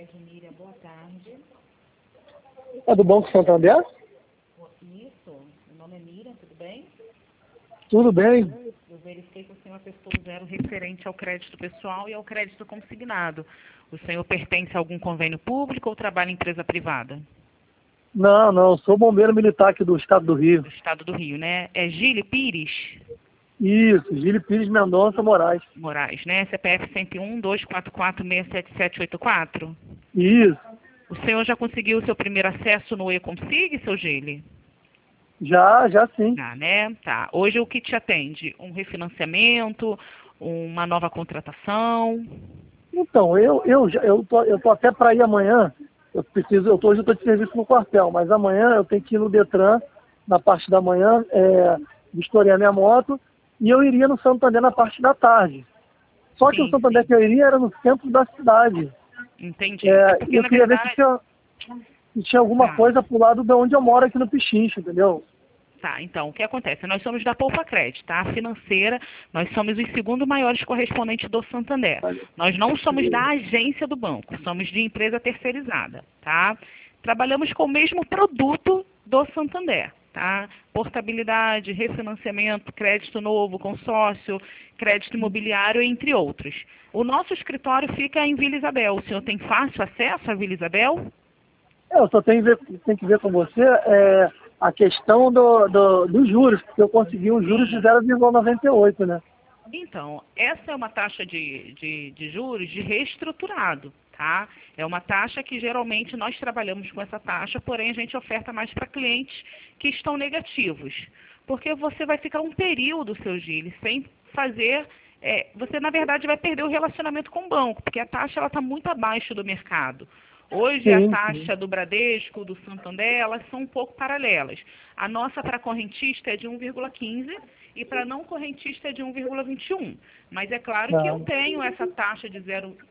Edmíria, boa tarde. É do Banco Santander? Isso, meu nome é Miriam, tudo bem? Tudo bem. Eu verifiquei que o senhor acessou o zero referente ao crédito pessoal e ao crédito consignado. O senhor pertence a algum convênio público ou trabalha em empresa privada? Não, sou bombeiro militar aqui do estado do Rio. Do estado do Rio, né? É Gílio Pires Isso, Gílio Pires Mendonça Moraes. Moraes, né? CPF 101-244-67784. Isso, O senhor já conseguiu o seu primeiro acesso no E-Consig, seu Gílio? já sim. Ah, né? Tá. Hoje o que te atende? Um refinanciamento, uma nova contratação? Então, eu tô até para ir amanhã. Hoje eu estou de serviço no quartel, mas amanhã eu tenho que ir no Detran, na parte da manhã, vistoriar minha moto, e eu iria no Santander na parte da tarde. Só que o Sim, Santander sim. que eu iria era no centro da cidade. Entendi. É porque, Eu na queria ver verdade... se tinha alguma Tá. coisa pro lado de onde eu moro aqui no Pichincha, entendeu? Tá, então, o que acontece? Nós somos da Poupa Crédito, tá? A financeira, nós somos os segundo maiores correspondentes do Santander. Nós não somos da agência do banco, somos de empresa terceirizada, tá? Trabalhamos com o mesmo produto do Santander, tá? Portabilidade, refinanciamento, crédito novo, consórcio, crédito imobiliário, entre outros. O nosso escritório fica em Vila Isabel. O senhor tem fácil acesso à Vila Isabel? Eu só tenho que ver com você a questão dos juros, porque eu consegui um juros de 0,98, né? Então, essa é uma taxa de juros de reestruturado, tá? É uma taxa que geralmente nós trabalhamos com essa taxa, porém a gente oferta mais para clientes que estão negativos. Porque você vai ficar um período, seu Gil, sem fazer... você, na verdade, vai perder o relacionamento com o banco, porque a taxa está muito abaixo do mercado. Hoje, a Sim. taxa do Bradesco, do Santander, elas são um pouco paralelas. A nossa para correntista é de 1,15 e para não correntista é de 1,21. Mas é claro que eu tenho essa taxa de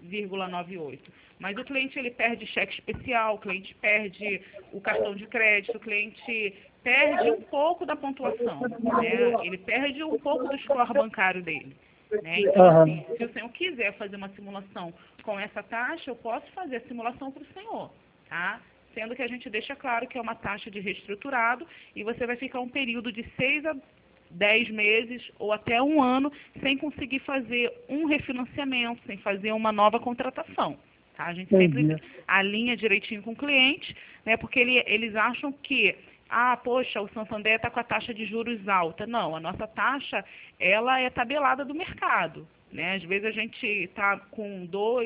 0,98. Mas o cliente ele perde cheque especial, o cliente perde o cartão de crédito, o cliente perde um pouco da pontuação, né? Ele perde um pouco do score bancário dele. Né? Então, assim, se o senhor quiser fazer uma simulação com essa taxa, eu posso fazer a simulação para o senhor, tá? Sendo que a gente deixa claro que é uma taxa de reestruturado e você vai ficar um período de 6 a 10 meses ou até um ano sem conseguir fazer um refinanciamento, sem fazer uma nova contratação. Tá? A gente sempre alinha direitinho com o cliente, né? Porque eles acham que poxa, o Santander está com a taxa de juros alta. Não, a nossa taxa, ela é tabelada do mercado. Né? Às vezes a gente está com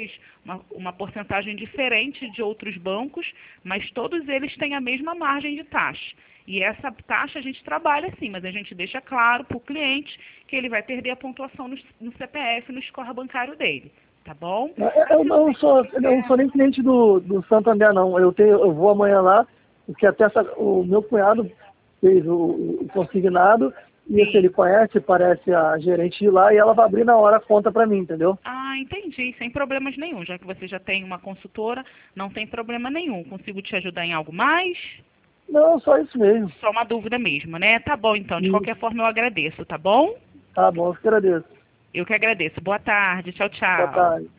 uma porcentagem diferente de outros bancos, mas todos eles têm a mesma margem de taxa. E essa taxa a gente trabalha sim, mas a gente deixa claro para o cliente que ele vai perder a pontuação no CPF, no score bancário dele. Tá bom? Eu não sou nem cliente do Santander, não. Eu vou amanhã lá, porque até o meu cunhado fez o consignado, e esse ele conhece, parece a gerente de lá, e ela vai abrir na hora a conta para mim, entendeu? Ah, entendi, sem problemas nenhum. Já que você já tem uma consultora, não tem problema nenhum. Consigo te ajudar em algo mais? Não, só isso mesmo. Só uma dúvida mesmo, né? Tá bom, então. De qualquer forma, eu agradeço, tá bom? Tá bom, eu que agradeço. Eu que agradeço. Boa tarde. Tchau, Boa tchau. tarde.